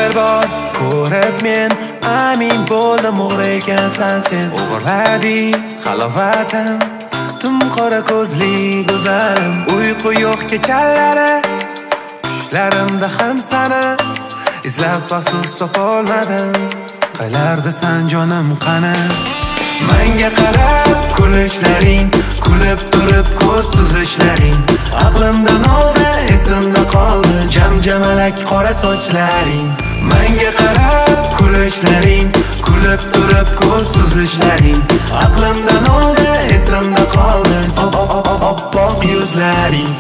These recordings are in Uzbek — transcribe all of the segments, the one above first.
bir bor ko'rib men amin bo'ldim, o'g'ri ekansan sen. O'g'irlading halovatim, tum qora ko'zli go'zalim. Uyqu yo'q kechalari, tushlarimda ham sana izlab afsus topolmadim. Qaylardasan jonim qani? Menga qarab kulishlaring, kulib turib ko'z suzishlaring aqlimdan oldi, esimda qoldi jam-jamalak qora sochlaring. Menga qarab kulishlaring, kulib turib ko'z suzishlaring aqlimdan oldi, esimda qoldi oppoq yuzlaring.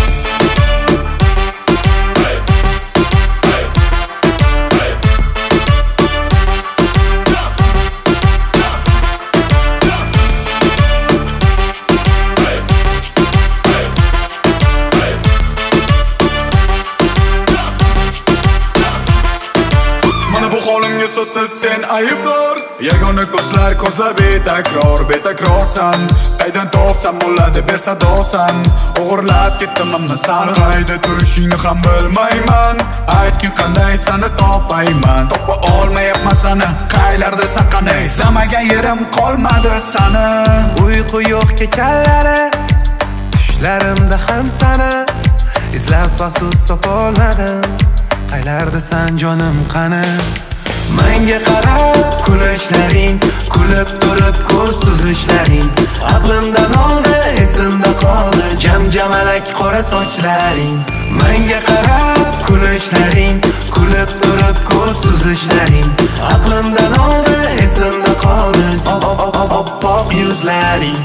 Holimga so'zsiz sen aybdor. Yagona ko'zlar betakrorsan. Qaydan topsam bo'ladi ber sadosan. O'g'irlab ketdim ammo sani qayda turishingni ham bilmayman. Aytgin qanday seni topayman. Topa olmayapman seni, qaylarda saqani, izlamagan yerim qolmadi seni. Uyqu yo'q kechalari, tushlarimda ham sana izlab afsus topolmadim. Qaylardasan jonim qani? Menga qarab kulishlaring, kulib turib ko'z suzishlaring aqlimdan oldi, esimda qoldi jam-jamalak qora sochlaring. Menga qarab kulishlaring, kulib turib ko'z suzishlaring aqlimdan oldi, esimda qoldi oppoq yuzlaring.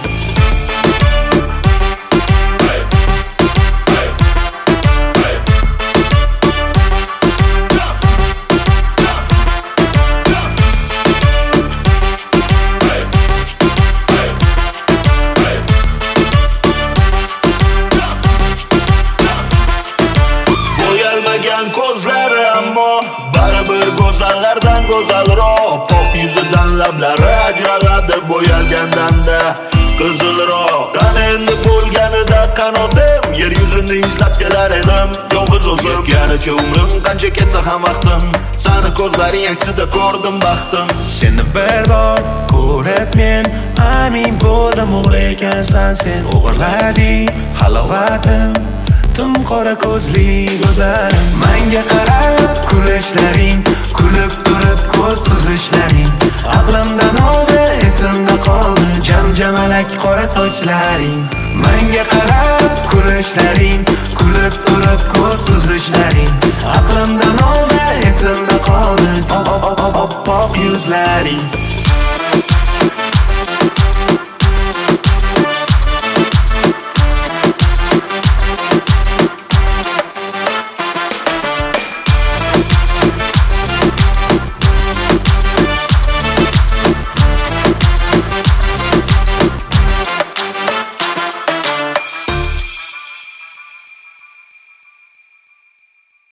Ko'zlari ammo baribir go'zallardan go'zalroq. Pop yuzidan lablari ajraladi bo'yalgandanda qizilroq. Dan endi bo'lganida qanotim, yer yuzini izlab kelar edim yolg'iz o'zim. Yetganicha umrim qancha ketsa ham vaqtim, seni ko'zlaring aksida ko'rdim baxtim. Seni bir bor ko'rib men amin bo'ldim, o'g'ri ekansan sen. O'g'irlading halovatim, tum qora ko'zli go'zalim. Menga qarab kulishlaring, kulib turib ko'z suzishlaring aqlimdan oldi, esimda qoldi jam-jamalak qora sochlaring. Menga qarab kulishlaring, kulib turib ko'z suzishlaring aqlimdan oldi, esimda qoldi oppoq yuzlaring.